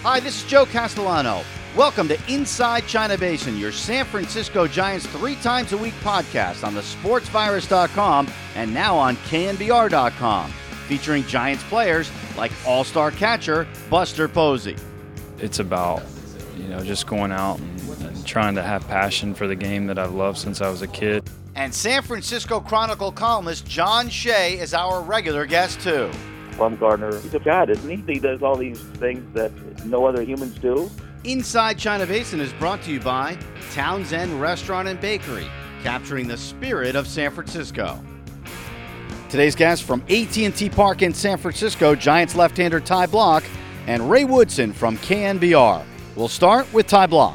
Hi, this is Joe Castellano. Welcome to Inside China Basin, your San Francisco Giants 3 times a week podcast on the sportsvirus.com and now on KNBR.com, featuring Giants players like all-star catcher Buster Posey. It's about, just going out and trying to have passion for the game that I've loved since I was a kid. And San Francisco Chronicle columnist John Shea is our regular guest, too. Bumgarner, he's a god, isn't he? He does all these things that no other humans do. Inside China Basin is brought to you by Townsend Restaurant and Bakery, capturing the spirit of San Francisco. Today's guests from AT&T Park in San Francisco, Giants left-hander Ty Blach and Ray Woodson from KNBR. We'll start with Ty Blach.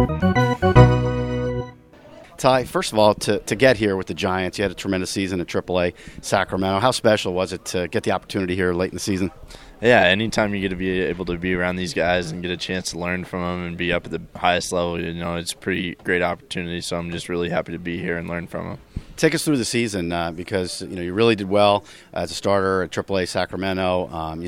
Ty, first of all, to get here with the Giants, you had a tremendous season at AAA Sacramento. How special was it to get the opportunity here late in the season? Yeah, anytime you get to be able to be around these guys and get a chance to learn from them and be up at the highest level, it's a pretty great opportunity. So I'm just really happy to be here and learn from them. Take us through the season because you really did well as a starter at AAA Sacramento.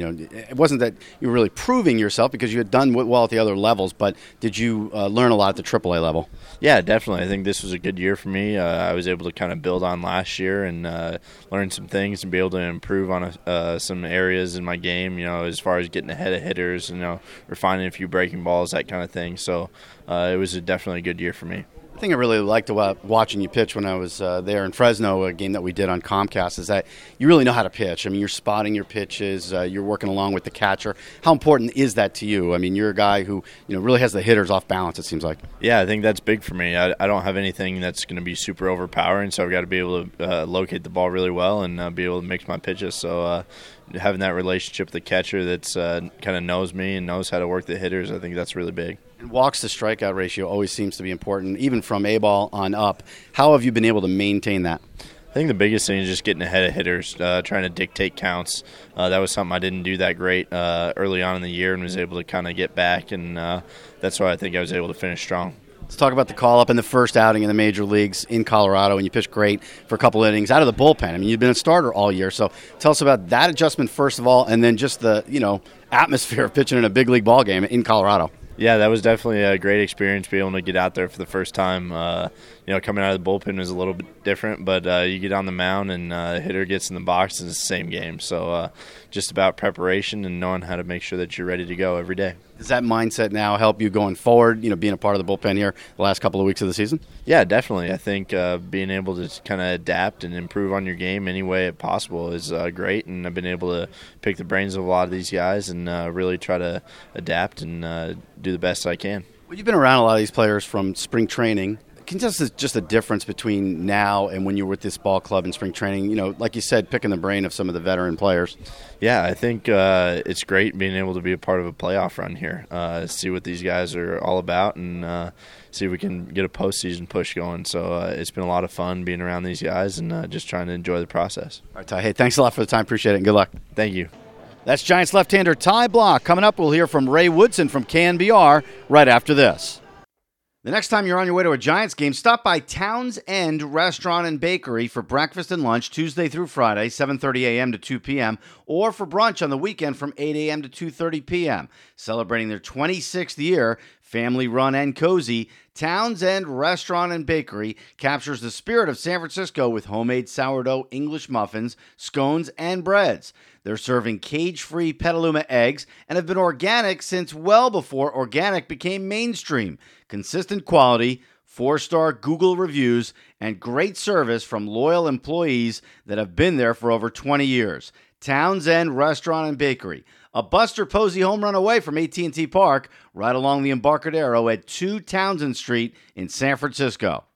It wasn't that you were really proving yourself because you had done well at the other levels, but did you learn a lot at the AAA level? Yeah, definitely. I think this was a good year for me. I was able to kind of build on last year and learn some things and be able to improve on some areas in my game. As far as getting ahead of hitters, refining a few breaking balls, that kind of thing. So it was definitely a good year for me. The thing I really liked about watching you pitch when I was there in Fresno, a game that we did on Comcast, is that you really know how to pitch. I mean, you're spotting your pitches, you're working along with the catcher. How important is that to you? I mean, you're a guy who really has the hitters off balance, it seems like. Yeah, I think that's big for me. I don't have anything that's going to be super overpowering, so I've got to be able to locate the ball really well and be able to mix my pitches. So having that relationship with the catcher that's kind of knows me and knows how to work the hitters, I think that's really big. And walks to strikeout ratio always seems to be important, even from A-ball on up. How have you been able to maintain that? I think the biggest thing is just getting ahead of hitters, trying to dictate counts. That was something I didn't do that great early on in the year and was able to kind of get back, and that's why I think I was able to finish strong. Let's talk about the call-up in the first outing in the major leagues in Colorado, and you pitched great for a couple innings out of the bullpen. I mean, you've been a starter all year, so tell us about that adjustment first of all, and then just the atmosphere of pitching in a big league ball game in Colorado. Yeah, that was definitely a great experience, being able to get out there for the first time. Coming out of the bullpen was a little bit different, but you get on the mound and the hitter gets in the box, and it's the same game. So just about preparation and knowing how to make sure that you're ready to go every day. Does that mindset now help you going forward, being a part of the bullpen here the last couple of weeks of the season? Yeah, definitely. I think being able to kind of adapt and improve on your game any way possible is great, and I've been able to pick the brains of a lot of these guys and really try to adapt and do the best I can. Well, you've been around a lot of these players from spring training. Can you tell us just the difference between now and when you were with this ball club in spring training? Like you said, picking the brain of some of the veteran players. Yeah, I think it's great being able to be a part of a playoff run here, see what these guys are all about, and see if we can get a postseason push going. So it's been a lot of fun being around these guys and just trying to enjoy the process. All right, Ty. Hey, thanks a lot for the time. Appreciate it, and good luck. Thank you. That's Giants left-hander Ty Blach. Coming up, we'll hear from Ray Woodson from KNBR right after this. The next time you're on your way to a Giants game, stop by Townsend Restaurant and Bakery for breakfast and lunch Tuesday through Friday, 7:30 a.m. to 2 p.m., or for brunch on the weekend from 8 a.m. to 2:30 p.m. Celebrating their 26th year, family-run and cozy, Townsend Restaurant and Bakery captures the spirit of San Francisco with homemade sourdough English muffins, scones, and breads. They're serving cage-free Petaluma eggs and have been organic since well before organic became mainstream. Consistent quality, 4-star Google reviews, and great service from loyal employees that have been there for over 20 years. Townsend Restaurant and Bakery, a Buster Posey home run away from AT&T Park, right along the Embarcadero at 2 Townsend Street in San Francisco.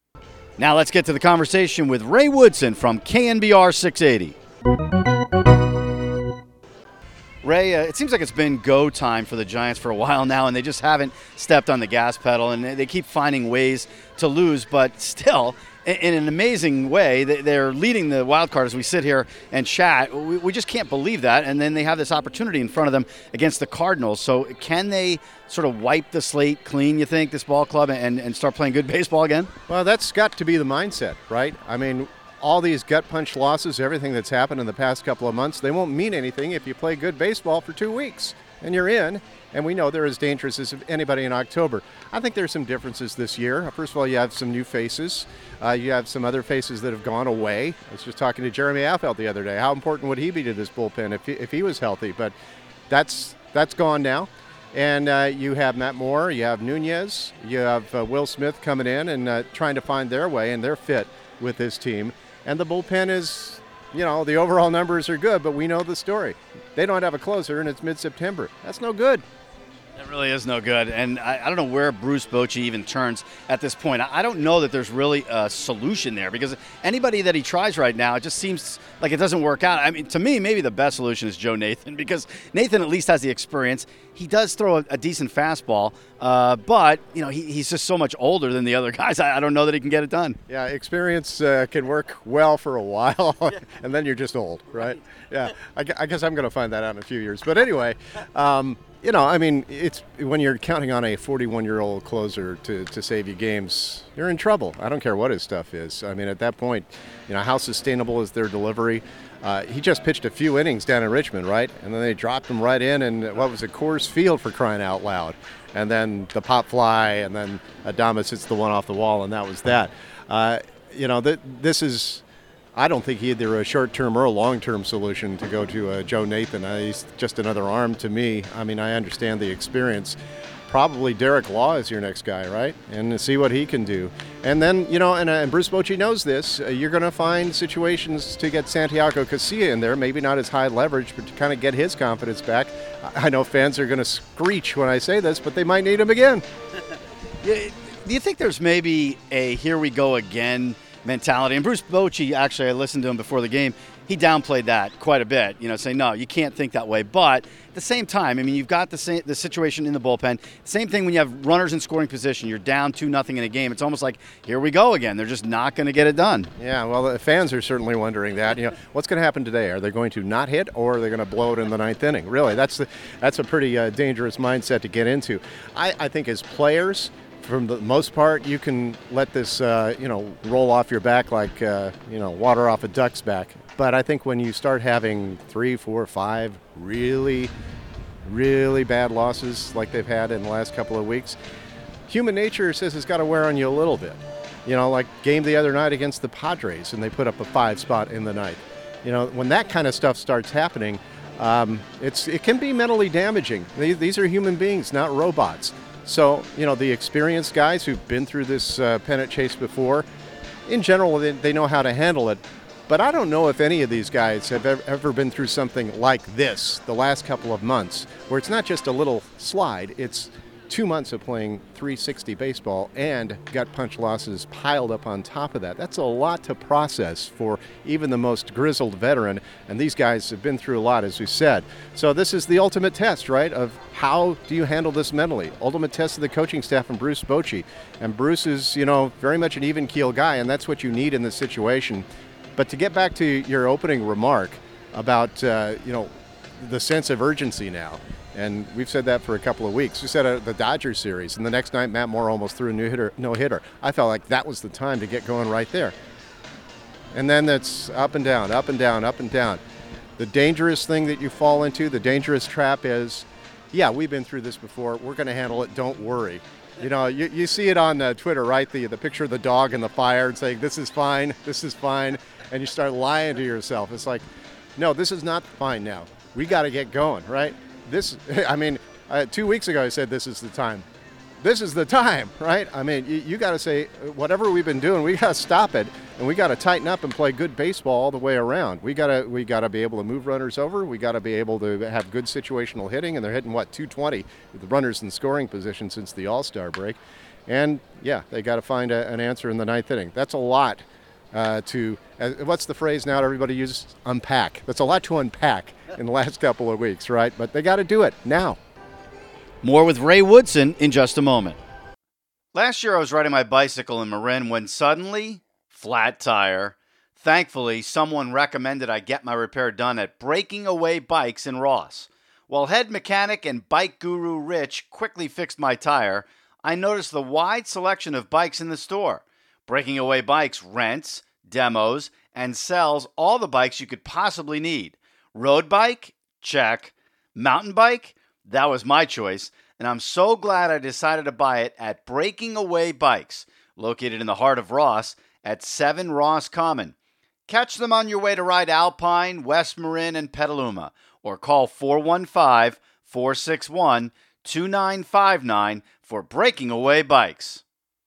Now let's get to the conversation with Ray Woodson from KNBR 680. Ray, it seems like it's been go time for the Giants for a while now, and they just haven't stepped on the gas pedal, and they keep finding ways to lose, but still, in an amazing way, they're leading the wild card as we sit here and chat. We just can't believe that, and then they have this opportunity in front of them against the Cardinals. So can they sort of wipe the slate clean, you think, this ball club, and start playing good baseball again? Well, that's got to be the mindset, right? I mean, all these gut punch losses, everything that's happened in the past couple of months, they won't mean anything if you play good baseball for 2 weeks. and you're in. And we know they're as dangerous as anybody in October. I think there's some differences this year. First of all, you have some new faces. You have some other faces that have gone away. I was just talking to Jeremy Affelt the other day. How important would he be to this bullpen if he was healthy? But that's gone now. And you have Matt Moore, you have Nunez, you have Will Smith coming in and trying to find their way and their fit with this team. And the bullpen is, the overall numbers are good, but we know the story. They don't have a closer, and it's mid-September. That's no good. It really is no good, and I don't know where Bruce Bochy even turns at this point. I don't know that there's really a solution there, because anybody that he tries right now, it just seems like it doesn't work out. I mean, to me, maybe the best solution is Joe Nathan, because Nathan at least has the experience. He does throw a decent fastball, but he's just so much older than the other guys. I don't know that he can get it done. Yeah, experience can work well for a while, and then you're just old, right? Yeah, I guess I'm going to find that out in a few years. But anyway, it's when you're counting on a 41-year-old closer to save you games, you're in trouble. I don't care what his stuff is. I mean, at that point, how sustainable is their delivery? He just pitched a few innings down in Richmond, right? And then they dropped him right in, and Coors Field, for crying out loud. And then the pop fly, and then Adames hits the one off the wall, and that was that. This is, I don't think either a short-term or a long-term solution to go to Joe Nathan. He's just another arm to me. I mean, I understand the experience. Probably Derek Law is your next guy, right? And see what he can do. And then, and Bruce Bochy knows this, you're going to find situations to get Santiago Casilla in there, maybe not as high leverage, but to kind of get his confidence back. I know fans are going to screech when I say this, but they might need him again. Do you think there's maybe a here we go again mentality? And Bruce Bochy, actually, I listened to him before the game. He downplayed that quite a bit, saying, no, you can't think that way. But at the same time, I mean, you've got the situation in the bullpen. Same thing when you have runners in scoring position. You're down 2-0 in a game. It's almost like, here we go again. They're just not going to get it done. Yeah, well, the fans are certainly wondering that. What's going to happen today? Are they going to not hit, or are they going to blow it in the ninth inning? Really, that's a pretty dangerous mindset to get into. I think as players, for the most part, you can let this, roll off your back like, water off a duck's back. But I think when you start having 3, 4, 5 really, really bad losses like they've had in the last couple of weeks, human nature says it's got to wear on you a little bit. Like game the other night against the Padres, and they put up a 5 spot in the ninth. When that kind of stuff starts happening, it can be mentally damaging. These are human beings, not robots. So, the experienced guys who've been through this pennant chase before, in general, they know how to handle it. But I don't know if any of these guys have ever been through something like this the last couple of months, where it's not just a little slide, it's 2 months of playing 360 baseball and gut punch losses piled up on top of that. That's a lot to process for even the most grizzled veteran, and these guys have been through a lot, as we said. So this is the ultimate test, right, of how do you handle this mentally? Ultimate test of the coaching staff and Bruce Bochy. And Bruce is, very much an even-keel guy, and that's what you need in this situation. But to get back to your opening remark about, the sense of urgency now, and we've said that for a couple of weeks. We said it at the Dodgers series, and the next night Matt Moore almost threw a no-hitter. I felt like that was the time to get going right there. And then it's up and down, up and down, up and down. The dangerous thing that you fall into, the dangerous trap is, yeah, we've been through this before. We're going to handle it. Don't worry. You see it on Twitter, right? The picture of the dog in the fire and saying, this is fine, and you start lying to yourself. It's like, no, this is not fine now. We got to get going, right? 2 weeks ago I said this is the time. This is the time, right? I mean, you got to say, whatever we've been doing, we got to stop it, and we got to tighten up and play good baseball all the way around. We got to be able to move runners over. We got to be able to have good situational hitting, and they're hitting 220 with the runners in scoring position since the All-Star break. And yeah, they got to find an answer in the ninth inning. That's a lot what's the phrase now everybody uses? Unpack. That's a lot to unpack in the last couple of weeks, right? But they got to do it now. More with Ray Woodson in just a moment. Last year I was riding my bicycle in Marin when suddenly, flat tire. Thankfully, someone recommended I get my repair done at Breaking Away Bikes in Ross. While head mechanic and bike guru Rich quickly fixed my tire, I noticed the wide selection of bikes in the store. Breaking Away Bikes rents, demos, and sells all the bikes you could possibly need. Road bike? Check. Mountain bike? That was my choice, and I'm so glad I decided to buy it at Breaking Away Bikes, located in the heart of Ross at 7 Ross Common. Catch them on your way to ride Alpine, West Marin, and Petaluma, or call 415-461-2959 for Breaking Away Bikes.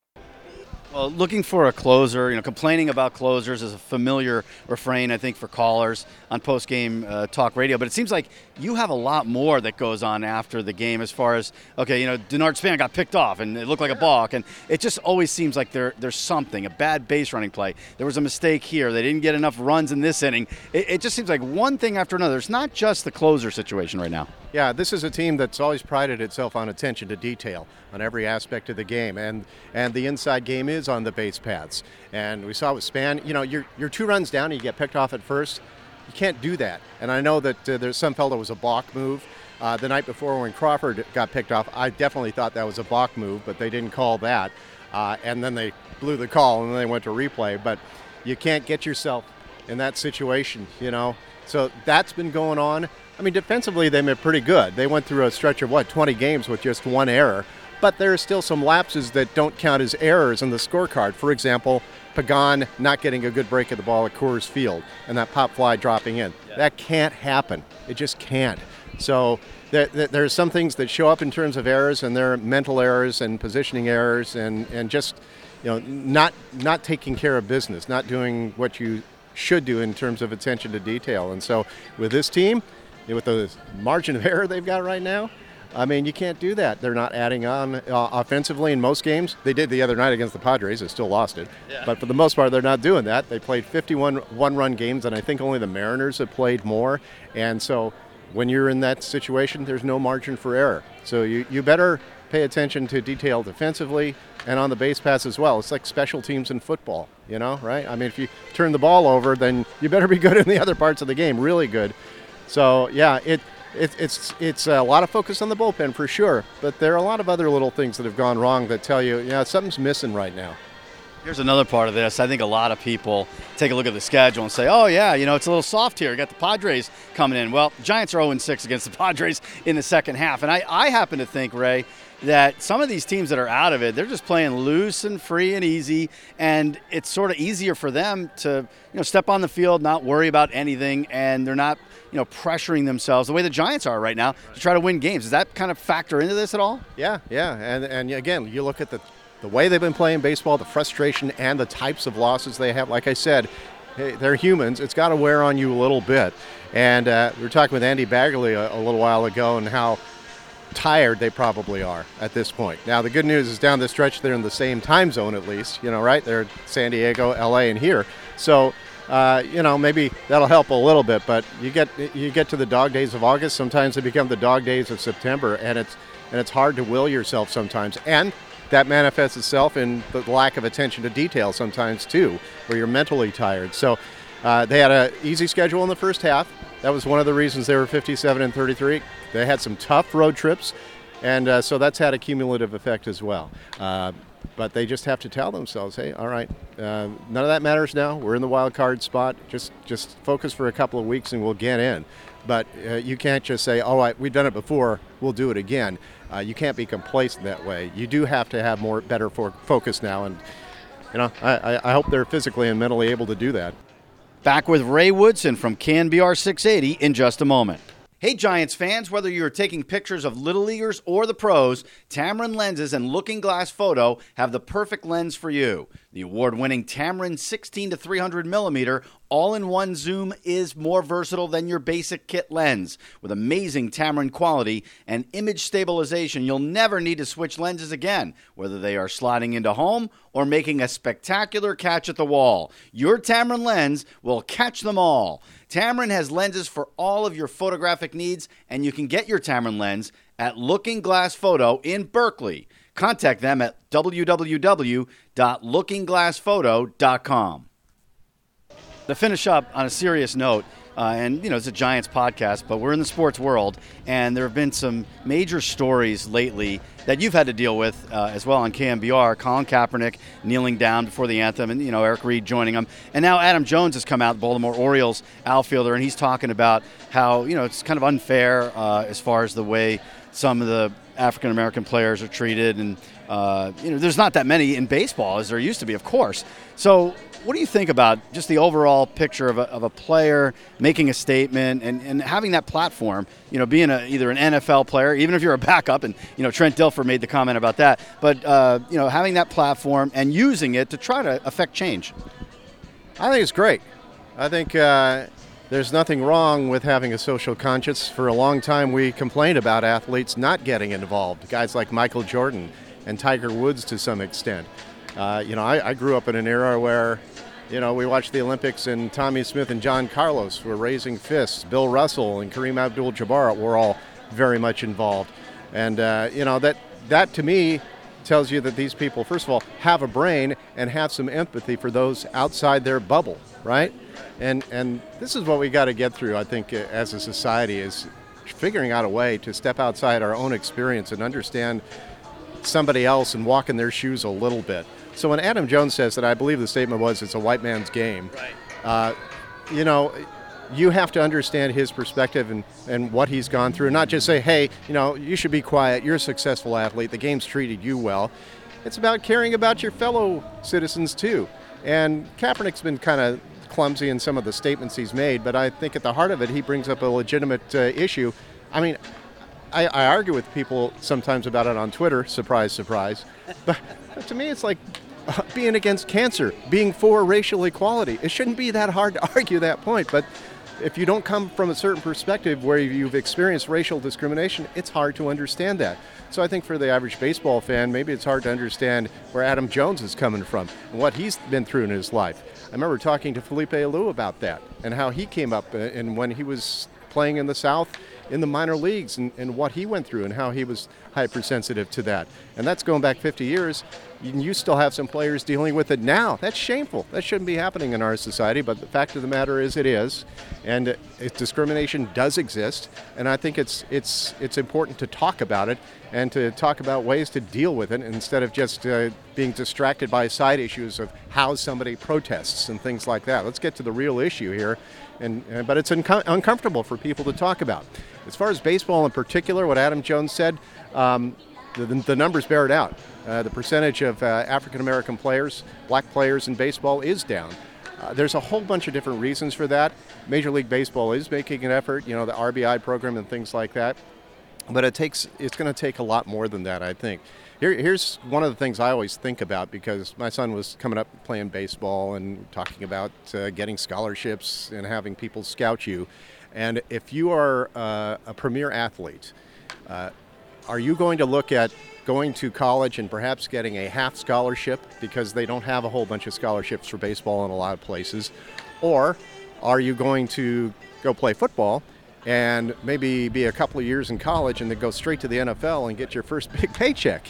Well, looking for a closer, complaining about closers is a familiar refrain, I think, for callers on post-game talk radio. But it seems like you have a lot more that goes on after the game as far as, Denard Span got picked off and it looked like a balk. And it just always seems like there's something, a bad base running play. There was a mistake here. They didn't get enough runs in this inning. It just seems like one thing after another. It's not just the closer situation right now. Yeah, this is a team that's always prided itself on attention to detail on every aspect of the game, and the inside game is on the base paths. And we saw with Span, you're 2 runs down and you get picked off at first. You can't do that. And I know that there's some felt it was a balk move. The night before when Crawford got picked off, I definitely thought that was a balk move, but they didn't call that. And then they blew the call and then they went to replay. But you can't get yourself in that situation, So that's been going on. I mean, defensively, they've been pretty good. They went through a stretch of, 20 games with just 1 error. But there are still some lapses that don't count as errors in the scorecard. For example, Pagan not getting a good break of the ball at Coors Field and that pop fly dropping in. Yeah. That can't happen. It just can't. So there are some things that show up in terms of errors, and they're mental errors and positioning errors and just not taking care of business, not doing what you should do in terms of attention to detail. And so with this team, with the margin of error they've got right now, I mean, you can't do that. They're not adding on offensively in most games. They did the other night against the Padres. They still lost it. Yeah. But for the most part, they're not doing that. They played 51 one-run games, and I think only the Mariners have played more. And so when you're in that situation, there's no margin for error. So you better pay attention to detail defensively and on the base pass as well. It's like special teams in football, right? I mean, if you turn the ball over, then you better be good in the other parts of the game, really good. So, yeah, it's a lot of focus on the bullpen for sure, but there are a lot of other little things that have gone wrong that tell you, something's missing right now. Here's another part of this. I think a lot of people take a look at the schedule and say, oh, yeah, it's a little soft here. You got the Padres coming in. Well, Giants are 0-6 against the Padres in the second half. And I happen to think, Ray, that some of these teams that are out of it, they're just playing loose and free and easy, and it's sort of easier for them to, step on the field, not worry about anything, and they're not, pressuring themselves the way the Giants are right now to try to win games. Does that kind of factor into this at all? Yeah, and again, you look at the way they've been playing baseball, the frustration and the types of losses they have. Like I said, hey, they're humans. It's got to wear on you a little bit. And we were talking with Andy Bagley a little while ago and how tired they probably are at this point. Now, the good news is down the stretch, they're in the same time zone at least, right? They're San Diego, LA, and here. So, maybe that'll help a little bit, but you get to the dog days of August, sometimes they become the dog days of September, and it's hard to will yourself sometimes. And that manifests itself in the lack of attention to detail sometimes too, where you're mentally tired. So they had an easy schedule in the first half. That was one of the reasons they were 57-33. They had some tough road trips, and so that's had a cumulative effect as well. But they just have to tell themselves, hey, all right, none of that matters now. We're in the wild card spot. Just focus for a couple of weeks and we'll get in. But you can't just say, all right, we've done it before, we'll do it again. You can't be complacent that way. You do have to have better focus now. And, I hope they're physically and mentally able to do that. Back with Ray Woodson from CanBR 680 in just a moment. Hey, Giants fans, whether you're taking pictures of Little Leaguers or the pros, Tamron Lenses and Looking Glass Photo have the perfect lens for you. The award-winning Tamron 16-300 millimeter all-in-one zoom is more versatile than your basic kit lens. With amazing Tamron quality and image stabilization, you'll never need to switch lenses again, whether they are sliding into home or making a spectacular catch at the wall. Your Tamron lens will catch them all. Tamron has lenses for all of your photographic needs, and you can get your Tamron lens at Looking Glass Photo in Berkeley. Contact them at www.lookingglassphoto.com. To finish up on a serious note, it's a Giants podcast, but we're in the sports world, and there have been some major stories lately that you've had to deal with as well on KMBR. Colin Kaepernick kneeling down before the anthem, and Eric Reed joining him, and now Adam Jones has come out, the Baltimore Orioles outfielder, and he's talking about how it's kind of unfair as far as the way some of the African American players are treated, and there's not that many in baseball as there used to be, of course. So what do you think about just the overall picture of a player making a statement and having that platform, being either an NFL player, even if you're a backup, and Trent Dilfer made the comment about that, but having that platform and using it to try to affect change? I think it's great. I think there's nothing wrong with having a social conscience. For a long time, we complained about athletes not getting involved, guys like Michael Jordan and Tiger Woods to some extent. I grew up in an era where, we watched the Olympics and Tommy Smith and John Carlos were raising fists. Bill Russell and Kareem Abdul-Jabbar were all very much involved. And, that to me tells you that these people, first of all, have a brain and have some empathy for those outside their bubble, right? And this is what we got to get through, I think, as a society, is figuring out a way to step outside our own experience and understand somebody else and walk in their shoes a little bit. So when Adam Jones says that, I believe the statement was, it's a white man's game. Right. You have to understand his perspective and what he's gone through, and not just say, hey, you should be quiet, you're a successful athlete, the game's treated you well. It's about caring about your fellow citizens too. And Kaepernick's been kind of clumsy in some of the statements he's made, but I think at the heart of it, he brings up a legitimate issue. I mean, I argue with people sometimes about it on Twitter, surprise, surprise, but to me it's like being against cancer, being for racial equality. It shouldn't be that hard to argue that point, but if you don't come from a certain perspective where you've experienced racial discrimination, it's hard to understand that. So I think for the average baseball fan, maybe it's hard to understand where Adam Jones is coming from and what he's been through in his life. I remember talking to Felipe Alou about that and how he came up and when he was playing in the South in the minor leagues and what he went through and how he was hypersensitive to that. And that's going back 50 years. You still have some players dealing with it now. That's shameful. That shouldn't be happening in our society, but the fact of the matter is it is. And discrimination does exist, and I think it's important to talk about it and to talk about ways to deal with it instead of just being distracted by side issues of how somebody protests and things like that. Let's get to the real issue here, but it's uncomfortable for people to talk about. As far as baseball in particular, what Adam Jones said, the numbers bear it out. The percentage of African-American players, black players in baseball is down. There's a whole bunch of different reasons for that. Major League Baseball is making an effort, the RBI program and things like that. But it's going to take a lot more than that, I think. Here's one of the things I always think about, because my son was coming up playing baseball and talking about getting scholarships and having people scout you. And if you are a premier athlete, are you going to look at going to college and perhaps getting a half scholarship because they don't have a whole bunch of scholarships for baseball in a lot of places? Or are you going to go play football and maybe be a couple of years in college and then go straight to the NFL and get your first big paycheck?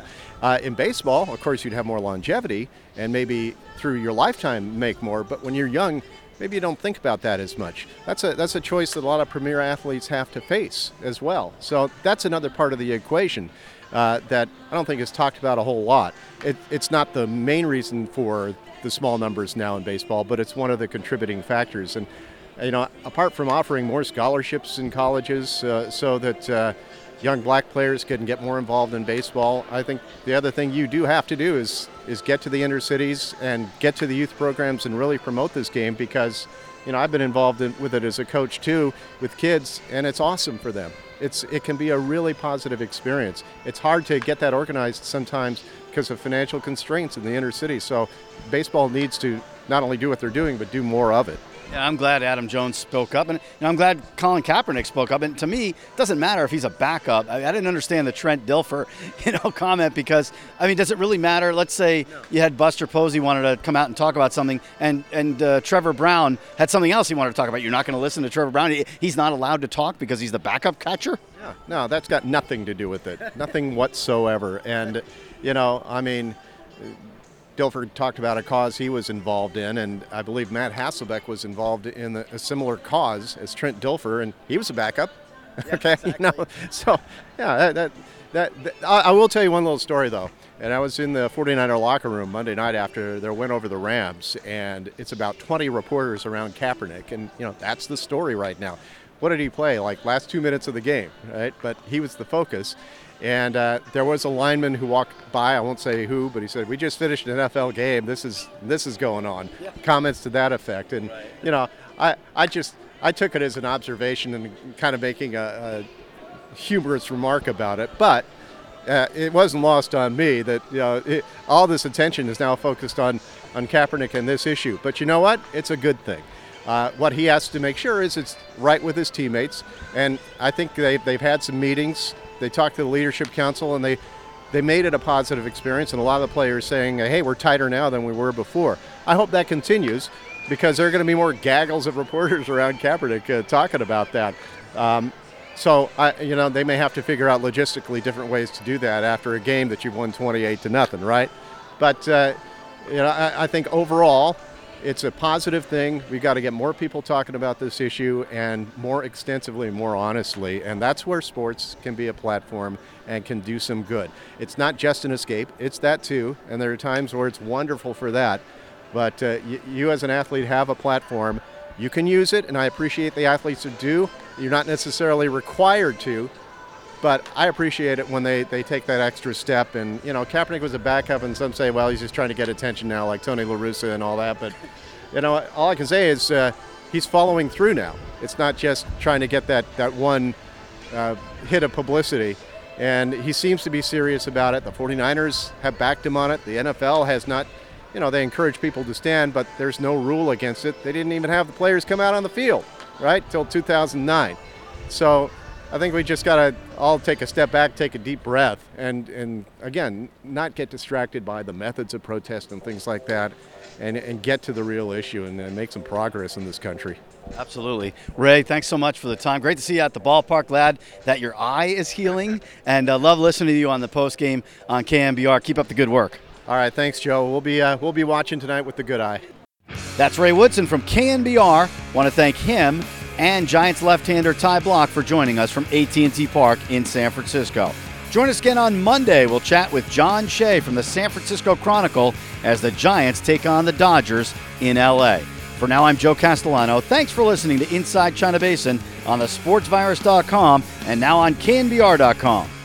In baseball, of course, you'd have more longevity and maybe through your lifetime make more. But when you're young, maybe you don't think about that as much. That's a choice that a lot of premier athletes have to face as well. So that's another part of the equation that I don't think is talked about a whole lot. It's not the main reason for the small numbers now in baseball, but it's one of the contributing factors. And apart from offering more scholarships in colleges so that young black players can get more involved in baseball, I think the other thing you do have to do is get to the inner cities and get to the youth programs and really promote this game, because I've been involved with it as a coach too with kids, and it's awesome for them. It can be a really positive experience. It's hard to get that organized sometimes because of financial constraints in the inner city. So baseball needs to not only do what they're doing, but do more of it. Yeah, I'm glad Adam Jones spoke up, and I'm glad Colin Kaepernick spoke up. And to me, it doesn't matter if he's a backup. I didn't understand the Trent Dilfer, comment, because does it really matter? Let's say you had Buster Posey wanted to come out and talk about something, and Trevor Brown had something else he wanted to talk about. You're not going to listen to Trevor Brown? He's not allowed to talk because he's the backup catcher? Yeah, no, that's got nothing to do with it, nothing whatsoever. And Dilfer talked about a cause he was involved in, and I believe Matt Hasselbeck was involved in a similar cause as Trent Dilfer, and he was a backup. Yeah, okay, exactly. So yeah, I will tell you one little story though. And I was in the 49er locker room Monday night after their win over the Rams, and it's about 20 reporters around Kaepernick, and that's the story right now. what did he play? Like last 2 minutes of the game, right? But he was the focus. And there was a lineman who walked by, I won't say who, but he said, "We just finished an NFL game. This is going on." Yeah. Comments to that effect. And, you know, I took it as an observation and kind of making a humorous remark about it. But it wasn't lost on me that, you know, all this attention is now focused on Kaepernick and this issue. But you know what? It's a good thing. What he has to make sure is it's right with his teammates. And I think they've had some meetings. They talked to the leadership council, and they made it a positive experience. And a lot of the players saying, "Hey, we're tighter now than we were before." I hope that continues, because there are going to be more gaggles of reporters around Kaepernick talking about that. So, you know, they may have to figure out logistically different ways to do that after a game that you've won 28-0, right? But, you know, I think overall it's a positive thing. We've got to get more people talking about this issue, and more extensively, more honestly. And that's where sports can be a platform and can do some good. It's not just an escape. It's that too. And there are times where it's wonderful for that. But you as an athlete have a platform. You can use it, and I appreciate the athletes who do. You're not necessarily required to, but I appreciate it when they take that extra step. And, you know, Kaepernick was a backup, and some say, well, he's just trying to get attention now, like Tony La Russa and all that. But, you know, all I can say is he's following through now. It's not just trying to get that one hit of publicity. And he seems to be serious about it. The 49ers have backed him on it. The NFL has not. You know, they encourage people to stand, but there's no rule against it. They didn't even have the players come out on the field, right, till 2009. So I think we just got to all take a step back, take a deep breath, and again, not get distracted by the methods of protest and things like that, and get to the real issue and make some progress in this country. Absolutely. Ray, thanks so much for the time. Great to see you at the ballpark. Glad that your eye is healing, and love listening to you on the post game on KNBR. Keep up the good work. All right, thanks, Joe. We'll be watching tonight with the good eye. That's Ray Woodson from KNBR. Want to thank him and Giants left-hander Ty Blach for joining us from AT&T Park in San Francisco. Join us again on Monday. We'll chat with John Shea from the San Francisco Chronicle as the Giants take on the Dodgers in L.A. For now, I'm Joe Castellano. Thanks for listening to Inside China Basin on thesportsvirus.com and now on KNBR.com.